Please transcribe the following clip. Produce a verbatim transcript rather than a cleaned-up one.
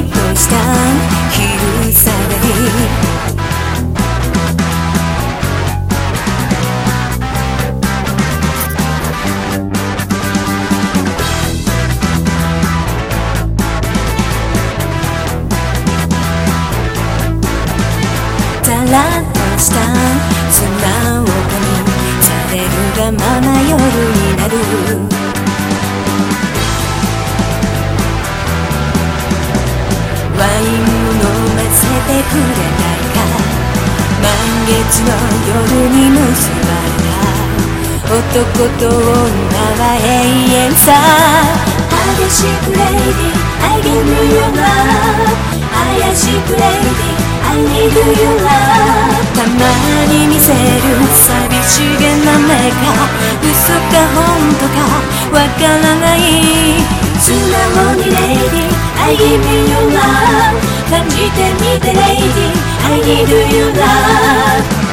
とした昼下がりさらっとした砂をかみされるがまま夜になるワインを飲ませてくれないか満月の夜に結ばれた男と女は永遠さ激しくレイディ I give you your love 怪しくレイディI need your love たまに見せる寂しげな目が嘘か本当かわからない素直に Lady I give you your love 感じてみて Lady I need your love